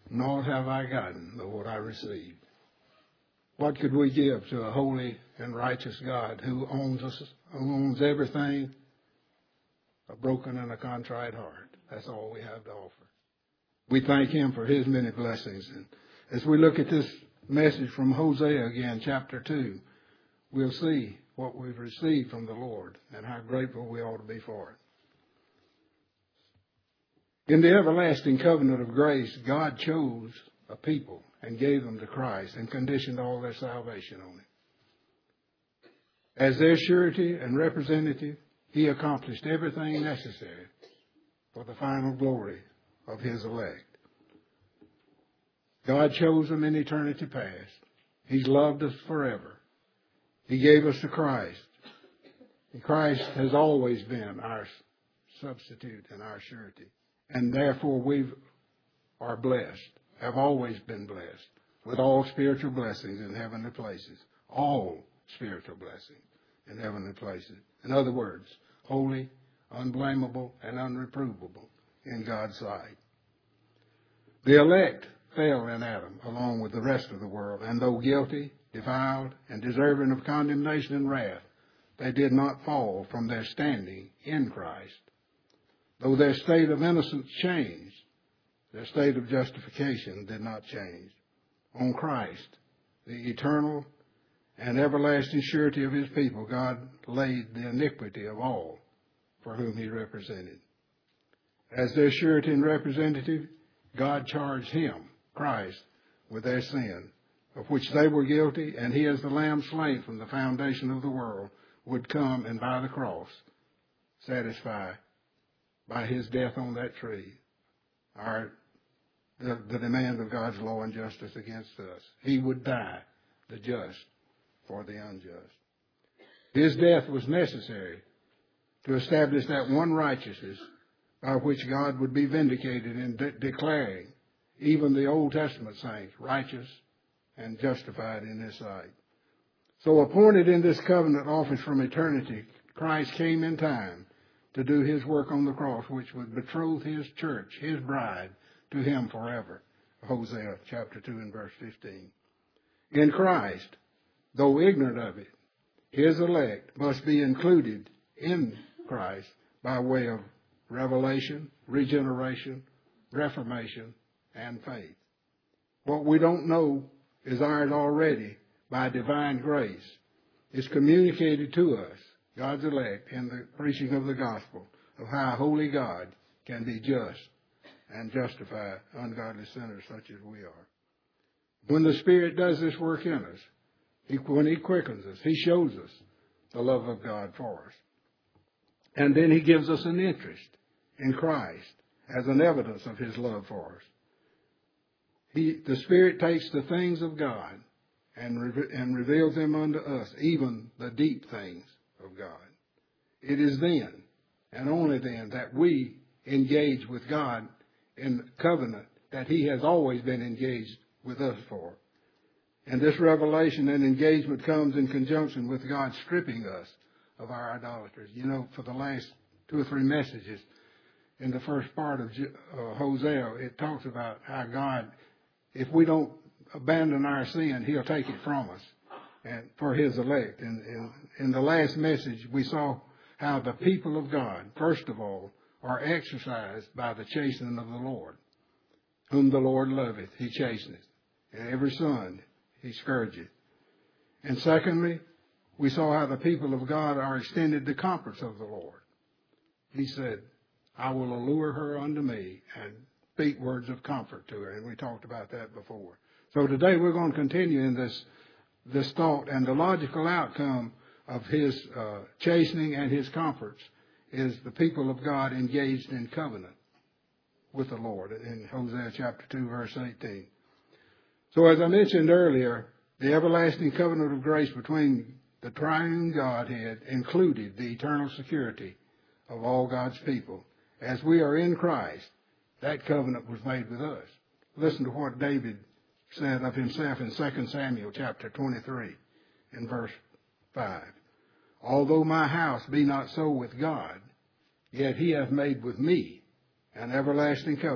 naught have I gotten but what I received. What could we give to a holy and righteous God who owns us, who owns everything? A broken and a contrite heart. That's all we have to offer. We thank him for his many blessings. And as we look at this message from Hosea again, chapter 2, we'll see what we've received from the Lord and how grateful we ought to be for it. In the everlasting covenant of grace, God chose a people and gave them to Christ and conditioned all their salvation on it. As their surety and representative, he accomplished everything necessary for the final glory of his elect. God chose them in eternity past. He's loved us forever. He gave us to Christ. And Christ has always been our substitute and our surety. And therefore we are blessed, have always been blessed with all spiritual blessings in heavenly places. All spiritual blessings in heavenly places. In other words, holy, unblameable, and unreprovable in God's sight. The elect fell in Adam along with the rest of the world, and though guilty, defiled, and deserving of condemnation and wrath, they did not fall from their standing in Christ. Though their state of innocence changed, their state of justification did not change. On Christ, the eternal and everlasting surety of his people, God laid the iniquity of all for whom he represented. As their surety and representative, God charged him, Christ, with their sin, of which they were guilty, and he, as the Lamb slain from the foundation of the world, would come and by the cross satisfy, by his death on that tree, the demand of God's law and justice against us. He would die, the just, for the unjust. His death was necessary to establish that one righteousness by which God would be vindicated in declaring even the Old Testament saints righteous and justified in his sight. So appointed in this covenant office from eternity, Christ came in time to do his work on the cross, which would betroth his church, his bride, to him forever. Hosea chapter 2 and verse 15. In Christ, though ignorant of it, his elect must be included in Christ by way of revelation, regeneration, reformation, and faith. What we don't know is ours already by divine grace. It's communicated to us, God's elect, in the preaching of the gospel of how a holy God can be just and justify ungodly sinners such as we are. When the Spirit does this work in us, when he quickens us, he shows us the love of God for us. And then he gives us an interest in Christ as an evidence of his love for us. The Spirit takes the things of God and reveals them unto us, even the deep things of God. It is then, and only then, that we engage with God in covenant that he has always been engaged with us for. And this revelation and engagement comes in conjunction with God stripping us of our idolatry. You know, for the last 2 or 3 messages in the first part of Hosea, it talks about how God, if we don't abandon our sin, he'll take it from us and for his elect. And in the last message, we saw how the people of God, first of all, are exercised by the chastening of the Lord. Whom the Lord loveth, he chasteneth. And every son he scourgeth. And secondly, we saw how the people of God are extended the comforts of the Lord. He said, I will allure her unto me and speak words of comfort to her. And we talked about that before. So today we're going to continue in this thought, and the logical outcome of his chastening and his comforts is the people of God engaged in covenant with the Lord in Hosea chapter 2, verse 18. So as I mentioned earlier, the everlasting covenant of grace between the triune Godhead included the eternal security of all God's people. As we are in Christ, that covenant was made with us. Listen to what David said of himself in 2 Samuel chapter 23 in verse 5. Although my house be not so with God, yet he hath made with me an everlasting covenant,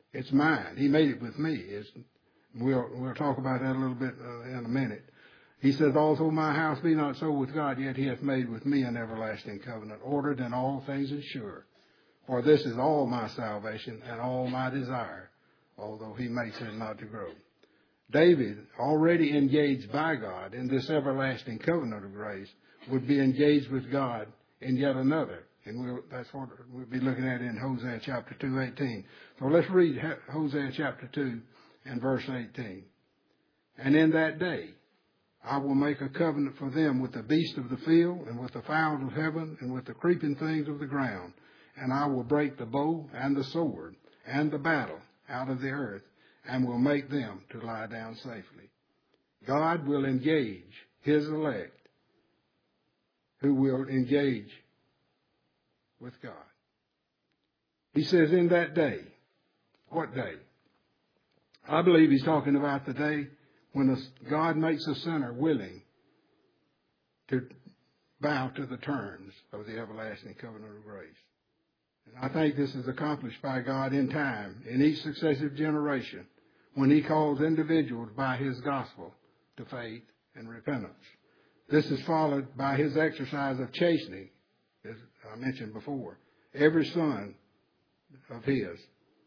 It's mine. He made it with me. We'll talk about that a little bit in a minute. He says, although my house be not so with God, yet he hath made with me an everlasting covenant, ordered in all things and sure. For this is all my salvation and all my desire, although he makes it not to grow. David, already engaged by God in this everlasting covenant of grace, would be engaged with God in yet another. And that's what we'll be looking at in Hosea chapter 2:18. So let's read Hosea chapter 2 and verse 18. And in that day I will make a covenant for them with the beast of the field and with the fowls of heaven and with the creeping things of the ground. And I will break the bow and the sword and the battle out of the earth and will make them to lie down safely. God will engage his elect who will engage with God. He says in that day. What day? I believe he's talking about the day when God makes a sinner willing to bow to the terms of the everlasting covenant of grace. And I think this is accomplished by God in time, in each successive generation, when he calls individuals by his gospel to faith and repentance. This is followed by his exercise of chastening, as I mentioned before, every son of his.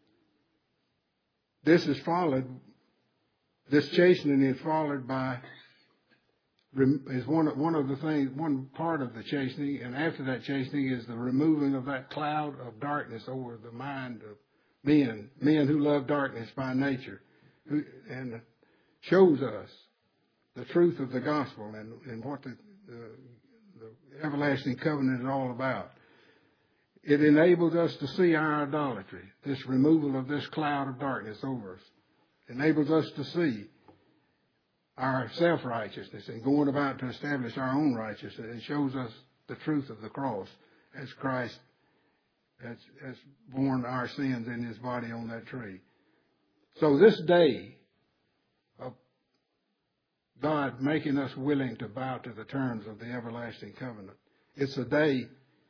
This chastening is followed by, is one part of the chastening, and after that chastening is the removing of that cloud of darkness over the mind of men who love darkness by nature, and shows us the truth of the gospel and what the everlasting covenant is all about. It enables us to see our idolatry, this removal of this cloud of darkness over us. Enables us to see our self-righteousness and going about to establish our own righteousness. It shows us the truth of the cross as Christ has borne our sins in his body on that tree. So this day of God making us willing to bow to the terms of the everlasting covenant, it's a day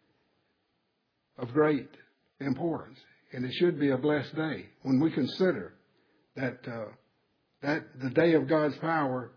of great importance, and it should be a blessed day when we consider that the day of God's power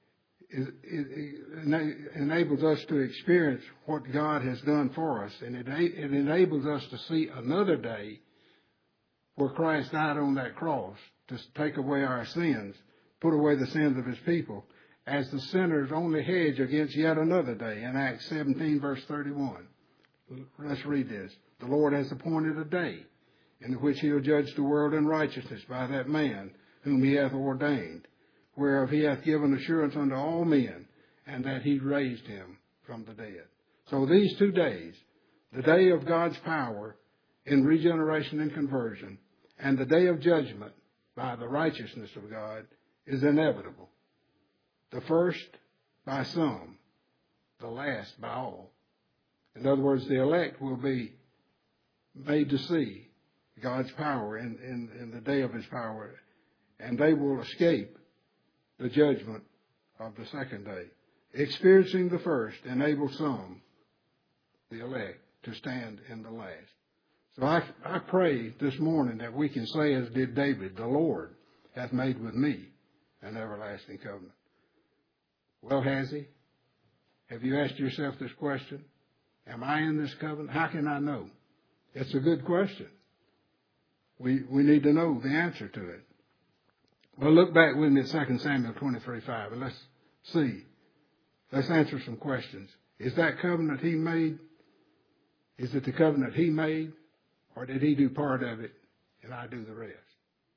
enables us to experience what God has done for us, and it enables us to see another day where Christ died on that cross to take away our sins, put away the sins of his people, as the sinner's only hedge against yet another day in Acts 17, verse 31. Let's read this. The Lord has appointed a day in which he will judge the world in righteousness by that man whom he hath ordained, whereof he hath given assurance unto all men, and that he raised him from the dead. So these 2 days, the day of God's power in regeneration and conversion, and the day of judgment by the righteousness of God, is inevitable. The first by some, the last by all. In other words, the elect will be made to see God's power in the day of his power, and they will escape the judgment of the second day. Experiencing the first enables some, the elect, to stand in the last. So I pray this morning that we can say as did David, the Lord hath made with me an everlasting covenant. Well, has he? Have you asked yourself this question? Am I in this covenant? How can I know? It's a good question. We need to know the answer to it. Well, look back with me at 2 Samuel 23:5, and let's see. Let's answer some questions. Is that covenant he made? Is it the covenant he made? Or did he do part of it and I do the rest?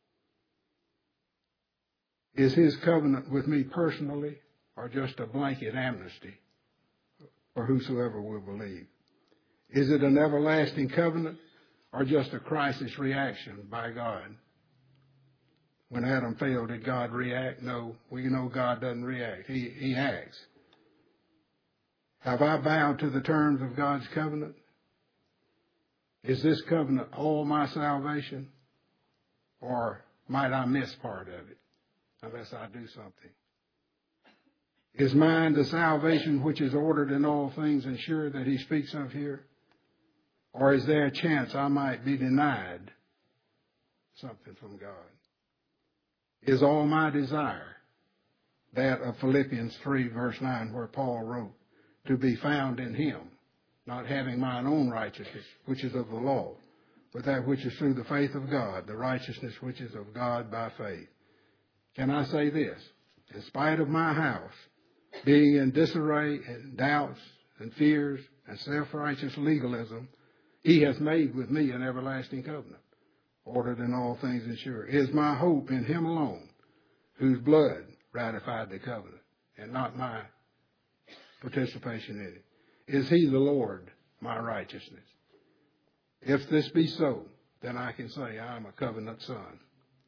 Is his covenant with me personally or just a blanket amnesty for whosoever will believe? Is it an everlasting covenant or just a crisis reaction by God? When Adam failed, did God react? No, we know God doesn't react. He acts. Have I bowed to the terms of God's covenant? Is this covenant all my salvation? Or might I miss part of it unless I do something? Is mine the salvation which is ordered in all things and sure that he speaks of here? Or is there a chance I might be denied something from God. Is all my desire that of Philippians 3, verse 9, where Paul wrote, to be found in him, not having mine own righteousness, which is of the law, but that which is through the faith of God, the righteousness which is of God by faith. Can I say this? In spite of my house being in disarray and doubts and fears and self-righteous legalism, he has made with me an everlasting covenant, ordered in all things and sure. Is my hope in him alone, whose blood ratified the covenant, and not my participation in it. Is he the Lord, my righteousness? If this be so, then I can say I am a covenant son.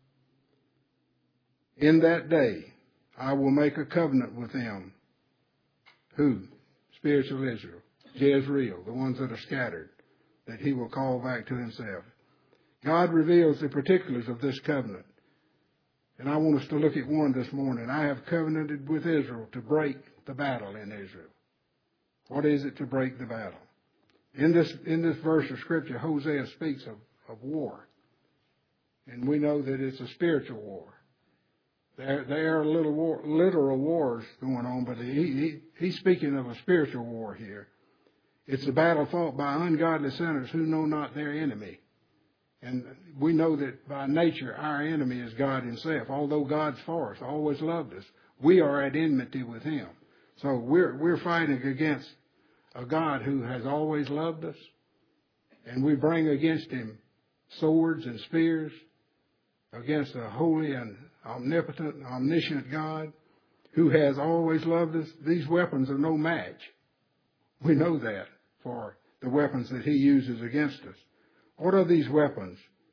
In that day, I will make a covenant with them. Who? Spiritual Israel, Jezreel, the ones that are scattered, that he will call back to himself. God reveals the particulars of this covenant. And I want us to look at one this morning. I have covenanted with Israel to break the battle in Israel. What is it to break the battle? In this verse of Scripture, Hosea speaks of war. And we know that it's a spiritual war. There are literal wars going on, but he's speaking of a spiritual war here. It's a battle fought by ungodly sinners who know not their enemy. And we know that by nature our enemy is God himself. Although God's for us, always loved us, we are at enmity with him. So we're fighting against a God who has always loved us, and we bring against him swords and spears, against a holy and omnipotent, omniscient God who has always loved us. These weapons are no match. We know that for the weapons that he uses against us. What are these weapons?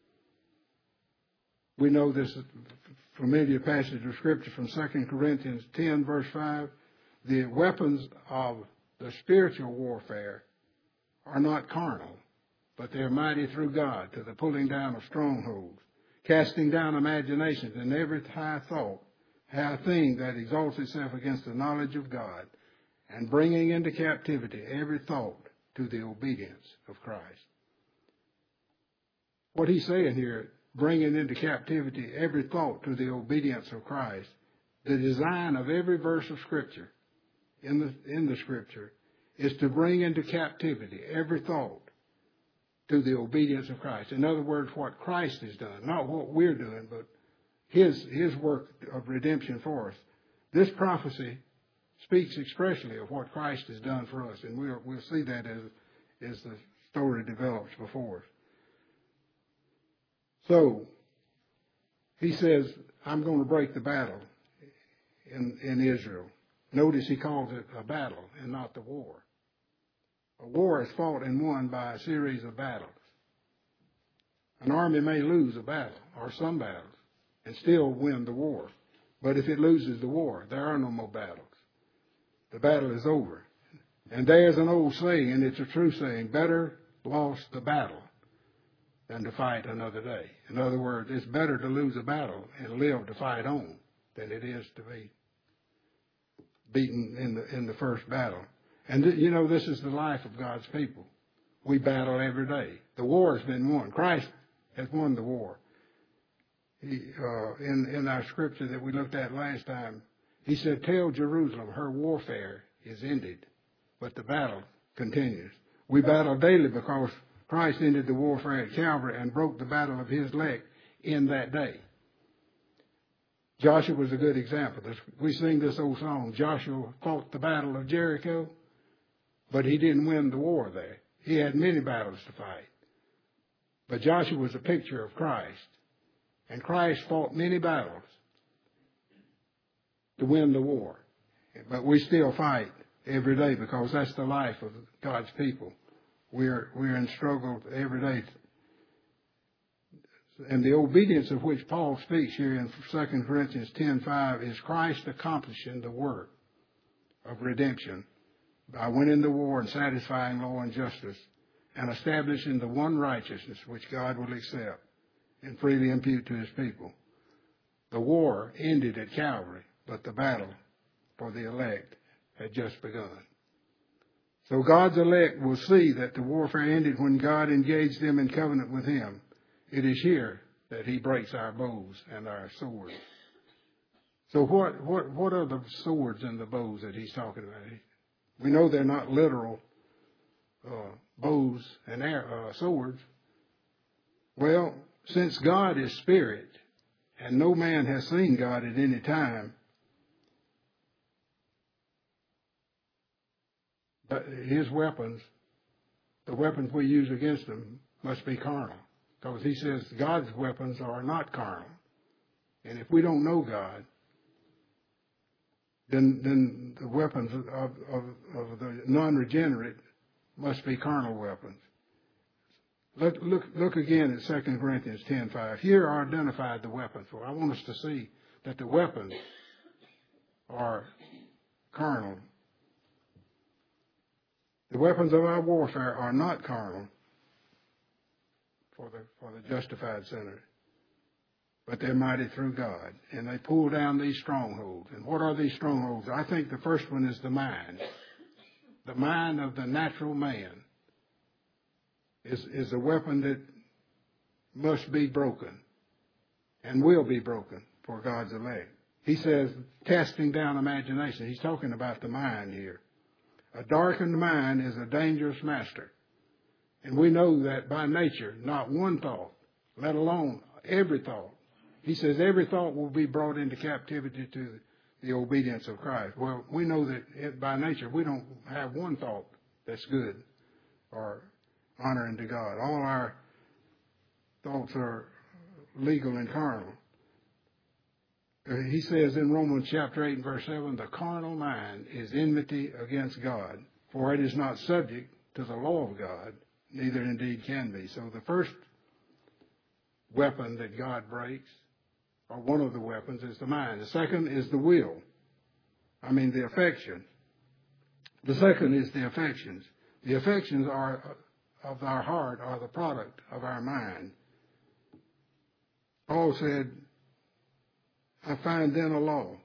We know this familiar passage of Scripture from 2 Corinthians 10, verse 5. The weapons of the spiritual warfare are not carnal, but they're mighty through God to the pulling down of strongholds, casting down imaginations and every high thought, high thing that exalts itself against the knowledge of God, and bringing into captivity every thought to the obedience of Christ. What he's saying here, bringing into captivity every thought to the obedience of Christ, the design of every verse of Scripture in the Scripture is to bring into captivity every thought to the obedience of Christ. In other words, what Christ has done, not what we're doing, but his work of redemption for us. This prophecy speaks expressly of what Christ has done for us, and we'll see that as the story develops before us. So, he says, I'm going to break the battle in Israel. Notice he calls it a battle and not the war. A war is fought and won by a series of battles. An army may lose a battle or some battles and still win the war. But if it loses the war, there are no more battles. The battle is over. And there's an old saying, and it's a true saying, better lost the battle than to fight another day. In other words, it's better to lose a battle and live to fight on than it is to be beaten in the first battle. And, this is the life of God's people. We battle every day. The war has been won. Christ has won the war. In our scripture that we looked at last time, he said, tell Jerusalem her warfare is ended, but the battle continues. We battle daily because Christ ended the warfare at Calvary and broke the battle of his elect in that day. Joshua was a good example. We sing this old song, Joshua fought the battle of Jericho, but he didn't win the war there. He had many battles to fight. But Joshua was a picture of Christ. And Christ fought many battles to win the war. But we still fight every day because that's the life of God's people. We're in struggle every day. And the obedience of which Paul speaks here in 2 Corinthians 10:5 is Christ accomplishing the work of redemption by winning the war and satisfying law and justice and establishing the one righteousness which God will accept and freely impute to his people. The war ended at Calvary, but the battle for the elect had just begun. So God's elect will see that the warfare ended when God engaged them in covenant with him. It is here that he breaks our bows and our swords. So what are the swords and the bows that he's talking about? We know they're not literal bows and swords. Well, since God is spirit, and no man has seen God at any time, but his weapons, the weapons we use against him, must be carnal. Because he says God's weapons are not carnal. And if we don't know God, then the weapons of the non-regenerate must be carnal weapons. Look again at 2 Corinthians 10:5. Here are identified the weapons. Well, I want us to see that the weapons are carnal. The weapons of our warfare are not carnal for the justified sinner, but they're mighty through God. And they pull down these strongholds. And what are these strongholds? I think the first one is the mind. The mind of the natural man is a weapon that must be broken and will be broken for God's elect. He says, casting down imagination. He's talking about the mind here. A darkened mind is a dangerous master. And we know that by nature, not one thought, let alone every thought. He says every thought will be brought into captivity to the obedience of Christ. Well, we know that by nature we don't have one thought that's good or honoring to God. All our thoughts are legal and carnal. He says in Romans chapter 8 and verse 7, the carnal mind is enmity against God, for it is not subject to the law of God, neither indeed can be. So the first weapon that God breaks, or one of the weapons, is the mind. The second is the will. The affections. The second is the affections. The affections of our heart are the product of our mind. Paul said, I find then a law,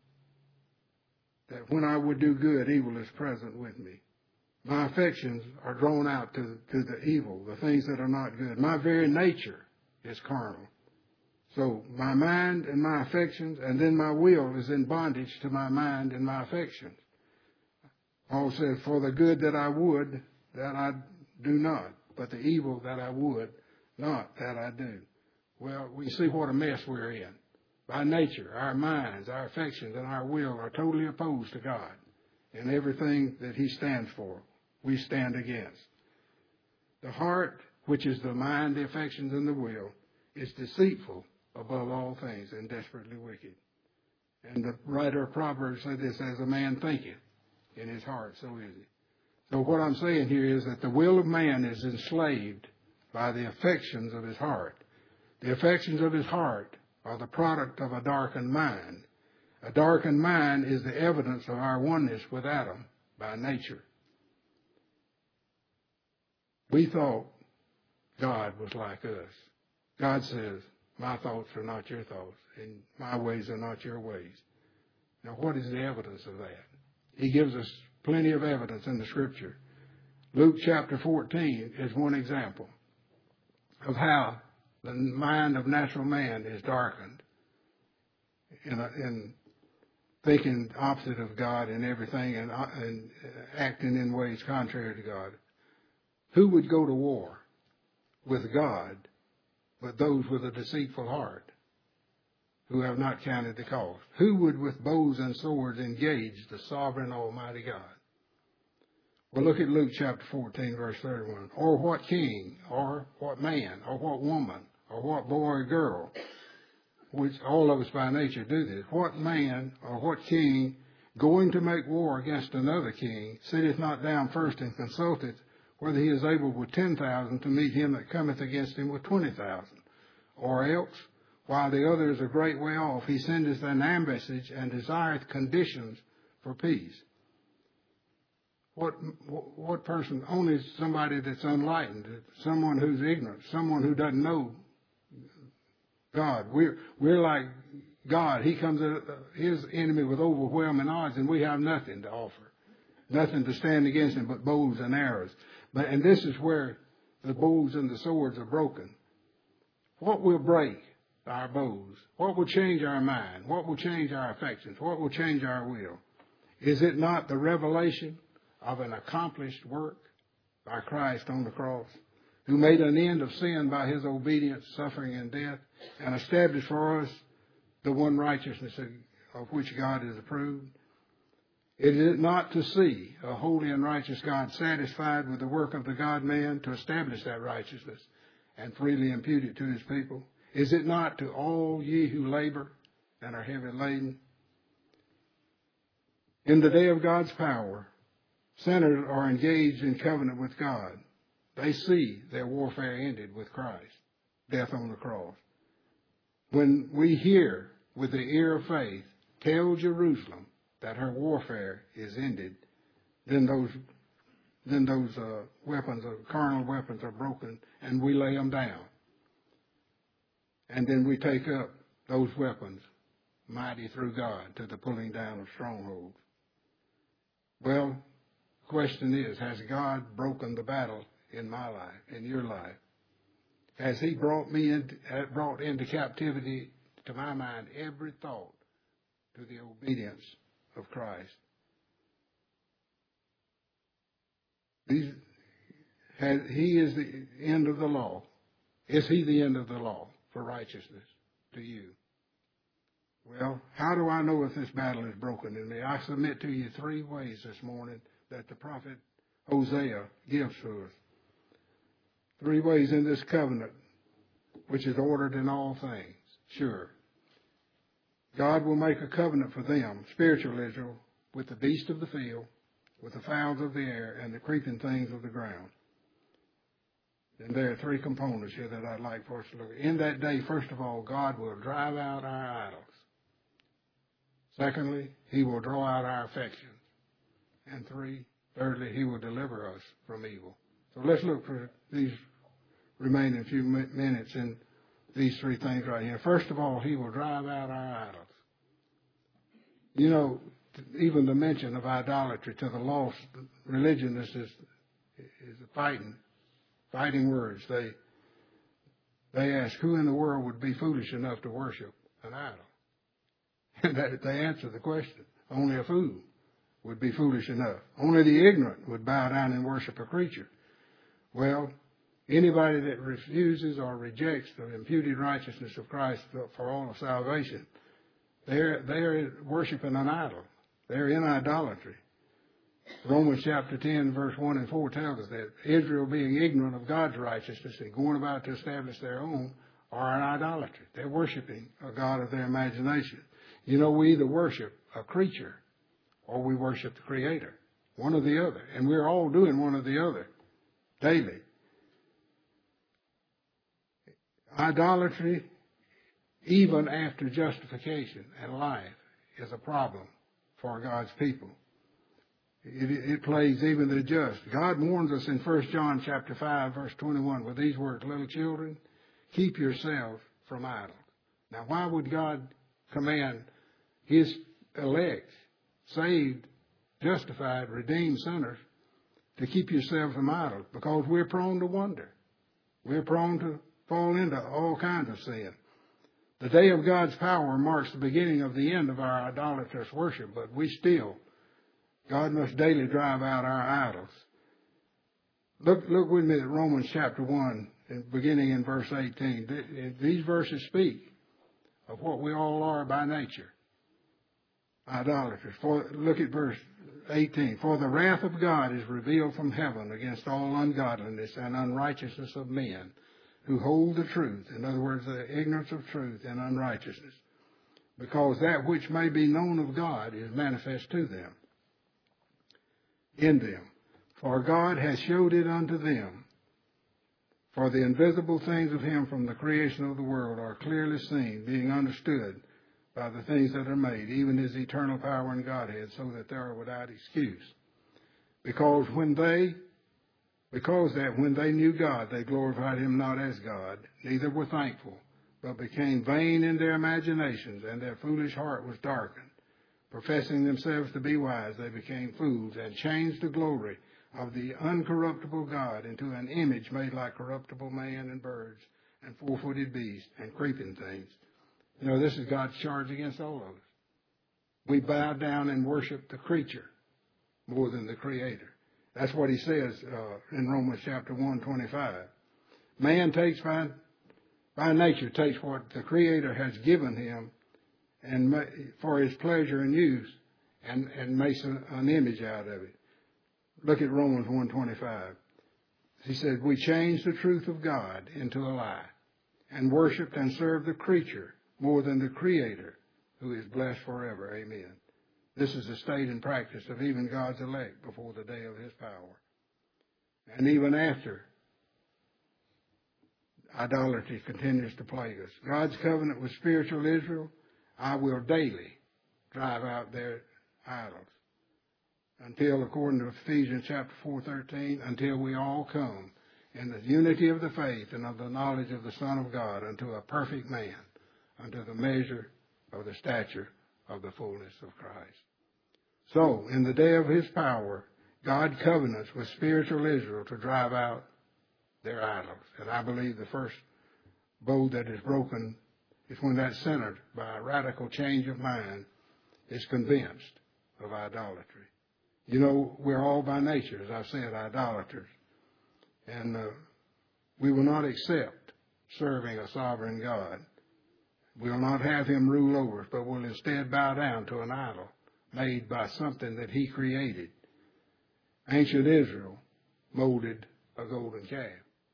that when I would do good, evil is present with me. My affections are drawn out to the evil, the things that are not good. My very nature is carnal. So my mind and my affections, and then my will is in bondage to my mind and my affections. Paul says, for the good that I would, that I do not, but the evil that I would not, that I do. Well, we see what a mess we're in. By nature, our minds, our affections, and our will are totally opposed to God. And everything that he stands for, we stand against. The heart, which is the mind, the affections, and the will, is deceitful above all things and desperately wicked. And the writer of Proverbs said this, as a man thinketh in his heart, so is he. So what I'm saying here is that the will of man is enslaved by the affections of his heart. The affections of his heart are the product of a darkened mind. A darkened mind is the evidence of our oneness with Adam by nature. We thought God was like us. God says, my thoughts are not your thoughts, and my ways are not your ways. Now, what is the evidence of that? He gives us plenty of evidence in the Scripture. Luke chapter 14 is one example of how the mind of natural man is darkened in thinking opposite of God in everything and acting in ways contrary to God. Who would go to war with God but those with a deceitful heart who have not counted the cost? Who would with bows and swords engage the sovereign Almighty God? Well, look at Luke chapter 14, verse 31. Or what king, or what man, or what woman, or what boy or girl, which all of us by nature do this, what man or what king going to make war against another king sitteth not down first and consulteth whether he is able with 10,000 to meet him that cometh against him with 20,000? Or else, while the other is a great way off, he sendeth an ambassage and desireth conditions for peace. What person? Only somebody that's unenlightened, someone who's ignorant, someone who doesn't know God. We're like God. He comes at his enemy with overwhelming odds, and we have nothing to offer, nothing to stand against him but bows and arrows. And this is where the bows and the swords are broken. What will break our bows? What will change our mind? What will change our affections? What will change our will? Is it not the revelation of an accomplished work by Christ on the cross, who made an end of sin by his obedience, suffering, and death, and established for us the one righteousness of which God is approved? Is it not to see a holy and righteous God satisfied with the work of the God-man to establish that righteousness and freely impute it to his people? Is it not to all ye who labor and are heavy laden? In the day of God's power, sinners are engaged in covenant with God. They see their warfare ended with Christ, death on the cross. When we hear with the ear of faith, tell Jerusalem that her warfare is ended, then those weapons, carnal weapons, are broken, and we lay them down. And then we take up those weapons, mighty through God, to the pulling down of strongholds. Well, the question is, has God broken the battle in my life, in your life? Has he brought into captivity, to my mind, every thought to the obedience of Christ? He is the end of the law. Is he the end of the law for righteousness to you? Well, how do I know if this battle is broken in me? I submit to you 3 ways this morning that the prophet Hosea gives to us. 3 ways in this covenant, which is ordered in all things. Sure. God will make a covenant for them, spiritual Israel, with the beast of the field, with the fowls of the air, and the creeping things of the ground. And there are 3 components here that I'd like for us to look at. In that day, first of all, God will drive out our idols. Secondly, he will draw out our affections. And thirdly, he will deliver us from evil. So let's look for these remaining few minutes in these 3 things right here. First of all, he will drive out our idols. You know, even the mention of idolatry to the lost religionists is fighting words. They ask, who in the world would be foolish enough to worship an idol? And they answer the question. Only a fool would be foolish enough. Only the ignorant would bow down and worship a creature. Well, anybody that refuses or rejects the imputed righteousness of Christ for all of salvation, they're worshiping an idol. They're in idolatry. Romans chapter 10, verse 1 and 4 tells us that Israel, being ignorant of God's righteousness and going about to establish their own, are in idolatry. They're worshiping a god of their imagination. You know, we either worship a creature or we worship the Creator. One or the other. And we're all doing one or the other daily. Idolatry, even after justification and life, is a problem for God's people. It plagues even the just. God warns us in 1 John chapter 5, verse 21, with these words, little children, keep yourselves from idols. Now, why would God command his elect, saved, justified, redeemed sinners to keep yourselves from idols? Because we're prone to wonder. We're prone to fall into all kinds of sin. The day of God's power marks the beginning of the end of our idolatrous worship, but God must daily drive out our idols. Look with me at Romans chapter 1, beginning in verse 18. These verses speak of what we all are by nature. Idolaters. Look at verse 18. For the wrath of God is revealed from heaven against all ungodliness and unrighteousness of men who hold the truth. In other words, the ignorance of truth and unrighteousness. Because that which may be known of God is manifest to them. In them. For God has showed it unto them. For the invisible things of him from the creation of the world are clearly seen, being understood by the things that are made, even his eternal power and Godhead, so that they are without excuse. Because when they knew God, they glorified him not as God, neither were thankful, but became vain in their imaginations, and their foolish heart was darkened. Professing themselves to be wise, they became fools, and changed the glory of the uncorruptible God into an image made like corruptible man and birds, and four-footed beasts and creeping things. You know, this is God's charge against all of us. We bow down and worship the creature more than the Creator. That's what he says in Romans chapter 1:25. Man takes by nature takes what the Creator has given him and for his pleasure and use and makes an image out of it. Look at Romans 1:25. He said, we changed the truth of God into a lie and worshiped and served the creature more than the Creator, who is blessed forever. Amen. This is the state and practice of even God's elect before the day of his power. And even after, idolatry continues to plague us. God's covenant with spiritual Israel, I will daily drive out their idols. Until, according to Ephesians chapter 4:13, until we all come in the unity of the faith and of the knowledge of the Son of God unto a perfect man, unto the measure of the stature of the fullness of Christ. So, in the day of his power, God covenants with spiritual Israel to drive out their idols. And I believe the first bow that is broken is when that sinner, by a radical change of mind, is convinced of idolatry. You know, we're all by nature, as I've said, idolaters. And we will not accept serving a sovereign God. We will not have him rule over us, but will instead bow down to an idol made by something that he created. Ancient Israel molded a golden calf.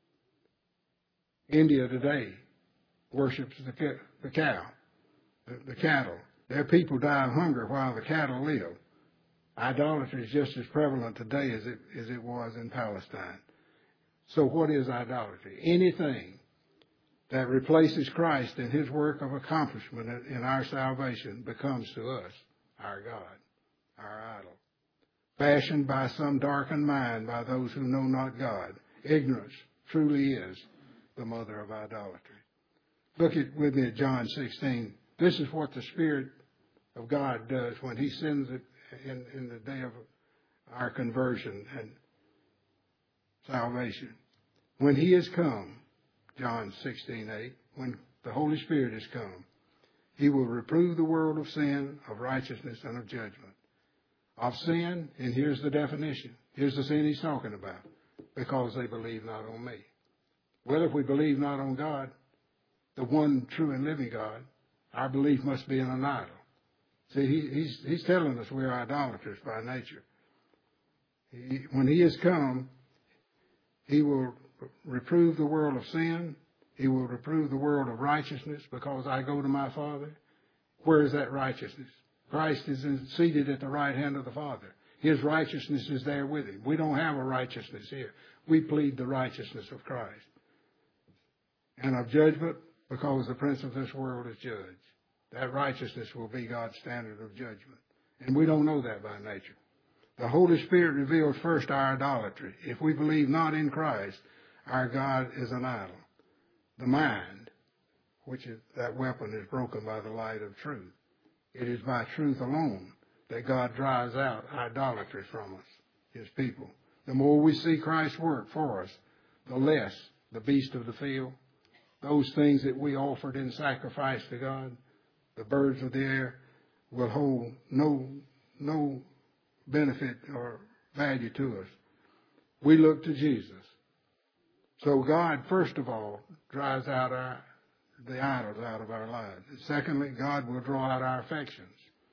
India today worships the cow, the cattle. Their people die of hunger while the cattle live. Idolatry is just as prevalent today as it was in Palestine. So what is idolatry? Anything that replaces Christ and his work of accomplishment in our salvation becomes to us our God, our idol. Fashioned by some darkened mind by those who know not God, ignorance truly is the mother of idolatry. Look with me at John 16. This is what the Spirit of God does when he sends it in the day of our conversion and salvation. When he has come, John 16:8, when the Holy Spirit has come, he will reprove the world of sin, of righteousness, and of judgment. Of sin, and here's the definition. Here's the sin he's talking about. Because they believe not on me. Well, if we believe not on God, the one true and living God, our belief must be in an idol. See, he's telling us we're idolaters by nature. When he has come, he will reprove the world of sin. He will reprove the world of righteousness because I go to my Father. Where is that righteousness? Christ is seated at the right hand of the Father. His righteousness is there with him. We don't have a righteousness here. We plead the righteousness of Christ. And of judgment, because the prince of this world is judged. That righteousness will be God's standard of judgment. And we don't know that by nature. The Holy Spirit reveals first our idolatry. If we believe not in Christ, our God is an idol. The mind, which is that weapon, is broken by the light of truth. It is by truth alone that God drives out idolatry from us, his people. The more we see Christ's work for us, the less the beast of the field, those things that we offered in sacrifice to God, the birds of the air, will hold no benefit or value to us. We look to Jesus. So God, first of all, drives out the idols out of our lives. And secondly, God will draw out our affections.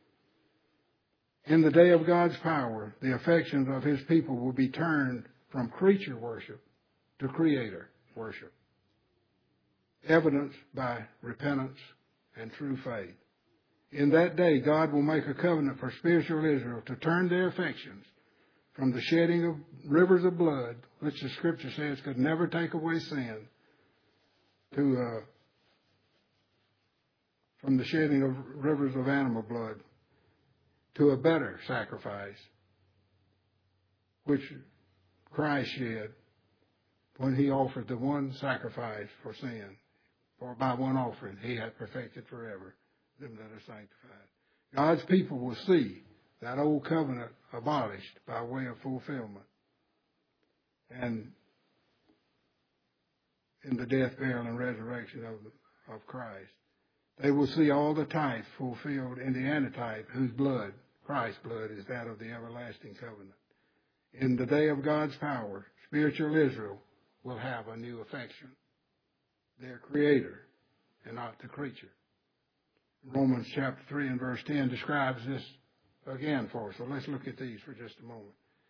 In the day of God's power, the affections of his people will be turned from creature worship to creator worship, evidenced by repentance and true faith. In that day, God will make a covenant for spiritual Israel to turn their affections from the shedding of rivers of blood, which the Scripture says could never take away sin, to from the shedding of rivers of animal blood to a better sacrifice, which Christ shed when he offered the one sacrifice for sin. For by one offering he hath perfected forever them that are sanctified. God's people will see that old covenant abolished by way of fulfillment. And in the death, burial, and resurrection of Christ. They will see all the types fulfilled in the antitype, whose blood, Christ's blood, is that of the everlasting covenant. In the day of God's power, spiritual Israel will have a new affection, their Creator and not the creature. Romans chapter 3 and verse 10 describes this again for us. So let's look at these for just a moment.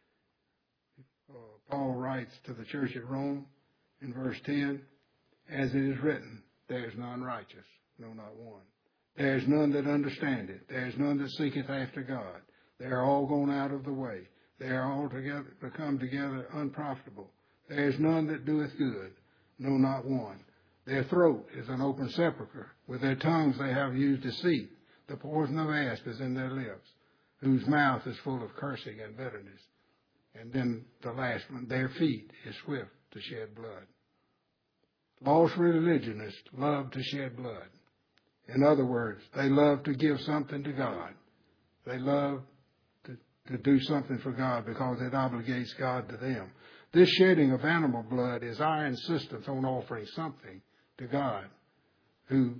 Paul writes to the church at Rome in verse 10, as it is written, there is none righteous, no, not one. There is none that understandeth. There is none that seeketh after God. They are all gone out of the way. They are all together become together unprofitable. There is none that doeth good, no, not one. Their throat is an open sepulchre. With their tongues they have used deceit. The poison of asp is in their lips, whose mouth is full of cursing and bitterness. And then the last one, their feet is swift to shed blood. False religionists love to shed blood. In other words, they love to give something to God. They love to do something for God because it obligates God to them. This shedding of animal blood is our insistence on offering something to God, and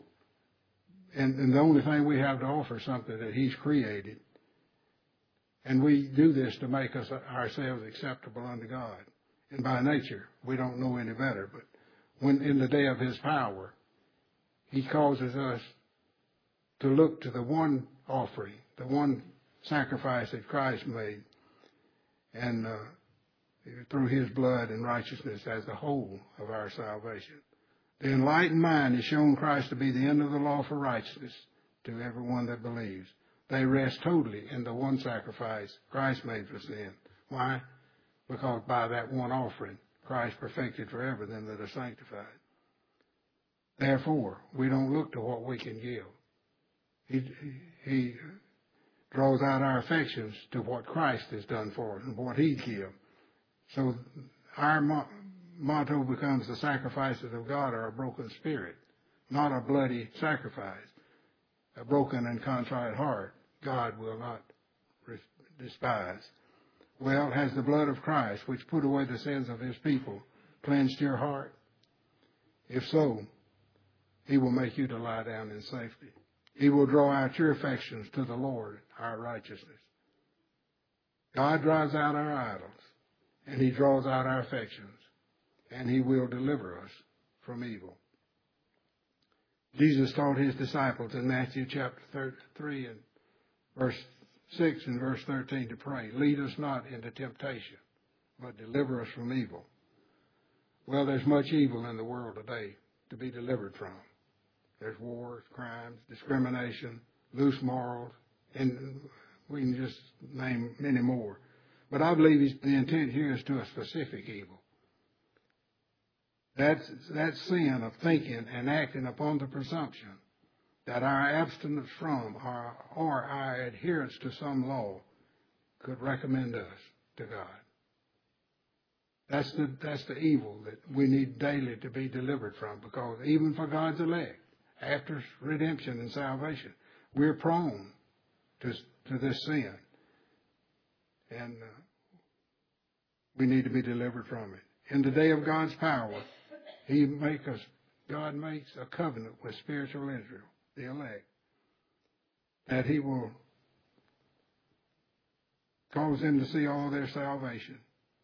the only thing we have to offer is something that He's created. And we do this to make ourselves acceptable unto God. And by nature, we don't know any better. But when in the day of His power, He causes us to look to the one offering, the one sacrifice that Christ made, and through His blood and righteousness as the whole of our salvation. The enlightened mind is shown Christ to be the end of the law for righteousness to everyone that believes. They rest totally in the one sacrifice Christ made for sin. Why? Because by that one offering, Christ perfected forever them that are sanctified. Therefore, we don't look to what we can give. He draws out our affections to what Christ has done for us and what He'd give. So our motto becomes the sacrifices of God are a broken spirit, not a bloody sacrifice. A broken and contrite heart God will not despise. Well, has the blood of Christ, which put away the sins of His people, cleansed your heart? If so, He will make you to lie down in safety. He will draw out your affections to the Lord, our righteousness. God drives out our idols, and He draws out our affections, and He will deliver us from evil. Jesus taught His disciples in Matthew chapter 3 and verse 6 and verse 13 to pray, lead us not into temptation, but deliver us from evil. Well, there's much evil in the world today to be delivered from. There's wars, crimes, discrimination, loose morals, and we can just name many more. But I believe the intent here is to a specific evil. That's that sin of thinking and acting upon the presumption that our abstinence from or our adherence to some law could recommend us to God. That's the evil that we need daily to be delivered from, because even for God's elect, after redemption and salvation, we're prone to this sin. And we need to be delivered from it. In the day of God's power, God makes a covenant with spiritual Israel, the elect, that He will cause them to see all their salvation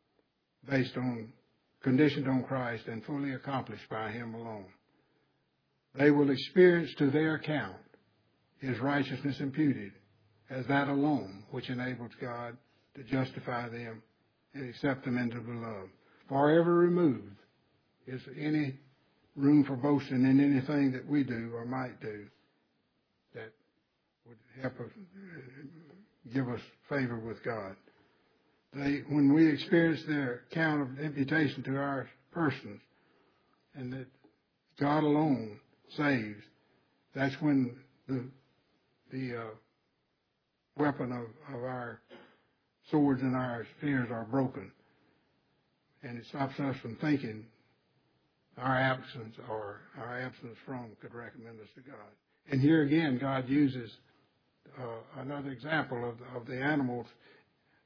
conditioned on Christ and fully accomplished by Him alone. They will experience to their account His righteousness imputed as that alone which enables God to justify them and accept them into the beloved. Forever removed is any room for boasting in anything that we do or might do that would help us, give us favor with God. When we experience their account of imputation to our persons, and that God alone saves, that's when the weapon of our swords and our spears are broken, and it stops us from thinking our absence or our absence from could recommend us to God. And here again, God uses another example of the animals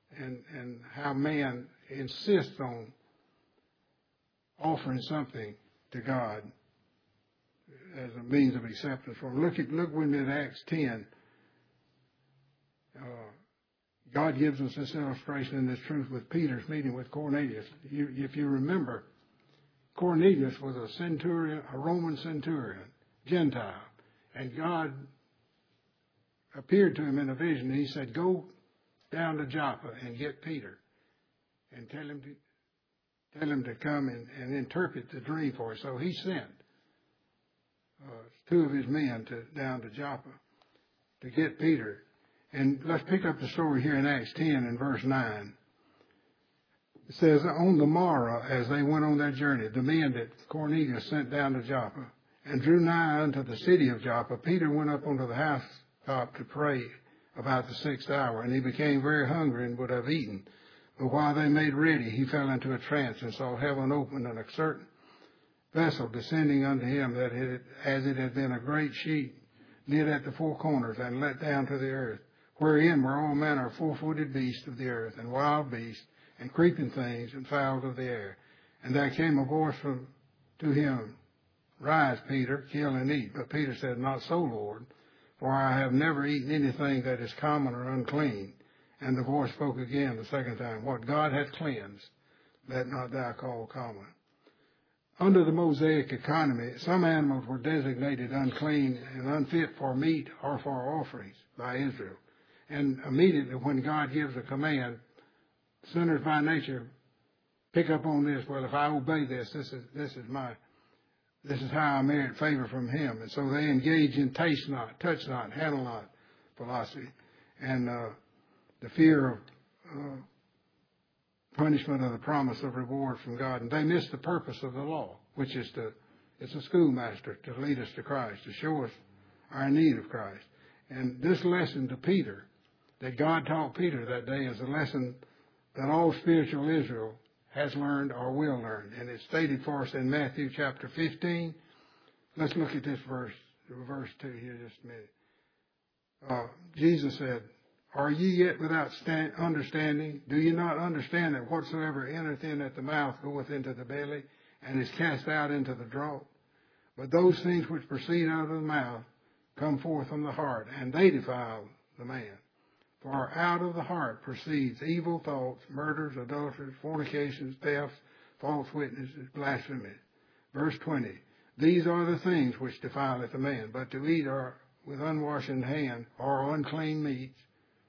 and how man insists on offering something to God as a means of acceptance for him. Look with me at Acts 10. God gives us this illustration and this truth with Peter's meeting with Cornelius. If you remember, Cornelius was a centurion, a Roman centurion, Gentile, and God appeared to him in a vision. And he said, "Go down to Joppa and get Peter, and tell him to come and interpret the dream for us." So he sent two of his men down to Joppa to get Peter. And let's pick up the story here in Acts 10 and verse 9. It says, "On the morrow, as they went on their journey, the men that Cornelius sent down to Joppa, and drew nigh unto the city of Joppa, Peter went up onto the housetop to pray about the 6th hour, and he became very hungry and would have eaten. But while they made ready, he fell into a trance and saw heaven open and a certain vessel descending unto him, as it had been a great sheet knit at the four corners and let down to the earth, wherein were all manner of four-footed beasts of the earth, and wild beasts, and creeping things, and fowls of the air. And there came a voice to him, Rise, Peter, kill and eat. But Peter said, Not so, Lord, for I have never eaten anything that is common or unclean. And the voice spoke again the second time, What God hath cleansed, let not thou call common. Under the Mosaic economy, some animals were designated unclean and unfit for meat or for offerings by Israel. And immediately when God gives a command, sinners by nature pick up on this. Well, if I obey this, this is how I merit favor from him. And so they engage in taste not, touch not, handle not philosophy, and the fear of punishment of the promise of reward from God. And they miss the purpose of the law, which is it's a schoolmaster to lead us to Christ, to show us our need of Christ. And this lesson to Peter, that God taught Peter that day, is a lesson that all spiritual Israel has learned or will learn. And it's stated for us in Matthew chapter 15. Let's look at this verse 2 here just a minute. Jesus said, Are ye yet without understanding? Do ye not understand that whatsoever entereth in at the mouth goeth into the belly, and is cast out into the draught? But those things which proceed out of the mouth come forth from the heart, and they defile the man. For out of the heart proceeds evil thoughts, murders, adulteries, fornications, thefts, false witnesses, blasphemy. Verse 20, These are the things which defileth a man, but to eat with unwashed hand or unclean meats,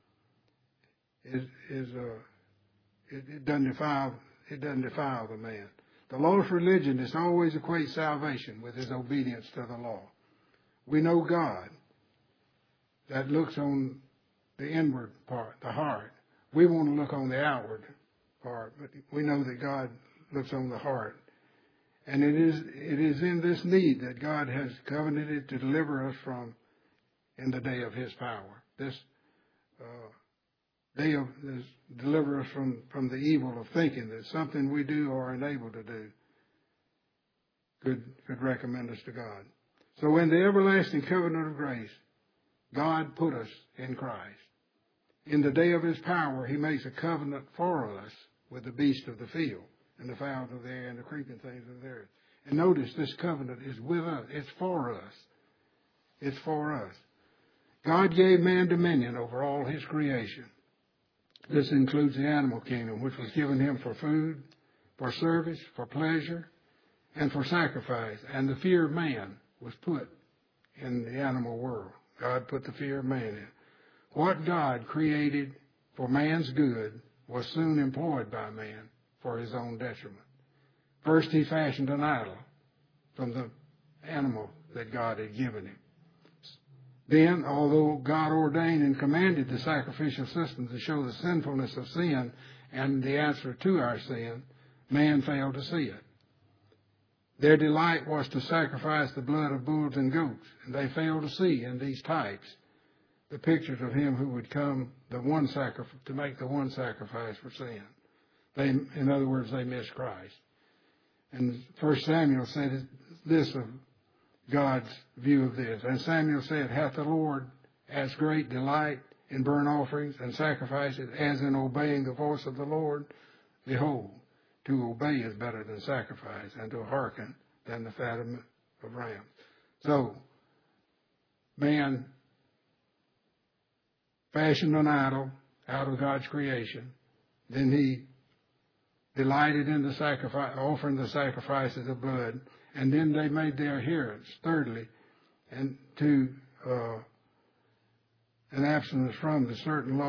it doesn't defile the man. The lost religion is always equates salvation with his obedience to the law. We know God that looks on the inward part, the heart. We want to look on the outward part, but we know that God looks on the heart. And it is in this need that God has covenanted to deliver us from in the day of his power. This deliver us from the evil of thinking that something we do or are unable to do could recommend us to God. So in the everlasting covenant of grace, God put us in Christ. In the day of his power, he makes a covenant for us with the beasts of the field and the fowls of the air and the creeping things of the earth. And notice this covenant is with us. It's for us. It's for us. God gave man dominion over all his creation. This includes the animal kingdom, which was given him for food, for service, for pleasure, and for sacrifice. And the fear of man was put in the animal world. God put the fear of man in. What God created for man's good was soon employed by man for his own detriment. First, he fashioned an idol from the animal that God had given him. Then, although God ordained and commanded the sacrificial system to show the sinfulness of sin and the answer to our sin, man failed to see it. Their delight was to sacrifice the blood of bulls and goats, and they failed to see in these types the pictures of him who would come to make the one sacrifice for sin. In other words, they missed Christ. And 1 Samuel said this of God's view of this. And Samuel said, Hath the Lord as great delight in burnt offerings and sacrifices as in obeying the voice of the Lord? Behold, to obey is better than sacrifice, and to hearken than the fat of rams. So, man fashioned an idol out of God's creation. Then he delighted in the sacrifice, offering the sacrifices of blood. And then they made their adherence, thirdly, and to an abstinence from certain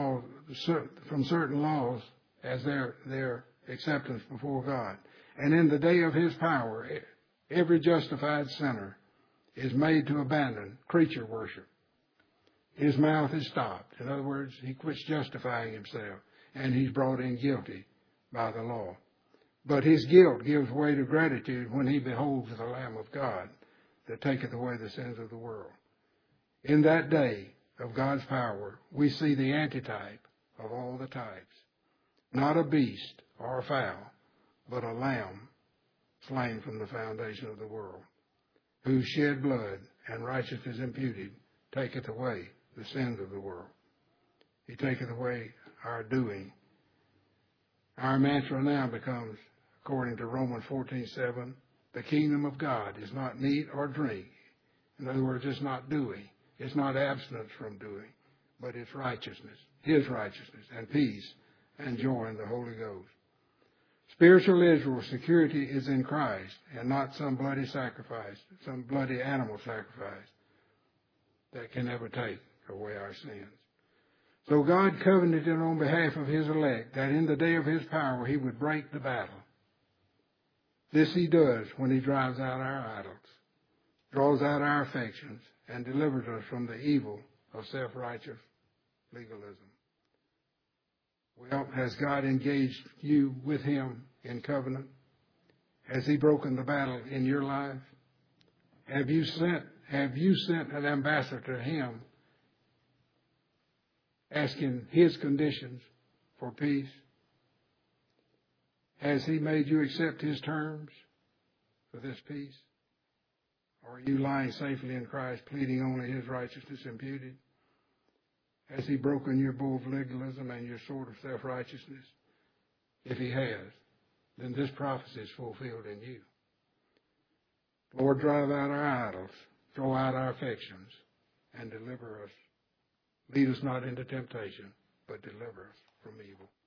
laws as their acceptance before God. And in the day of his power, every justified sinner is made to abandon creature worship. His mouth is stopped. In other words, he quits justifying himself, and he's brought in guilty by the law. But his guilt gives way to gratitude when he beholds the Lamb of God that taketh away the sins of the world. In that day of God's power, we see the antitype of all the types. Not a beast or a fowl, but a lamb slain from the foundation of the world, whose shed blood and righteousness imputed taketh away the sins of the world. He taketh away our doing. Our mantra now becomes, according to Romans 14:7, the kingdom of God is not meat or drink. In other words, it's not doing. It's not abstinence from doing, but it's righteousness, his righteousness, and peace, and joy in the Holy Ghost. Spiritual Israel's security is in Christ, and not some bloody sacrifice, some bloody animal sacrifice that can never take away our sins. So God covenanted on behalf of his elect that in the day of his power he would break the battle. This he does when he drives out our idols, draws out our affections, and delivers us from the evil of self-righteous legalism. Well, has God engaged you with him in covenant? Has he broken the battle in your life? Have you sent an ambassador to him asking his conditions for peace? Has he made you accept his terms for this peace? Or are you lying safely in Christ, pleading only his righteousness imputed? Has he broken your bow of legalism and your sword of self-righteousness? If he has, then this prophecy is fulfilled in you. Lord, drive out our idols, throw out our affections, and deliver us. Lead us not into temptation, but deliver us from evil.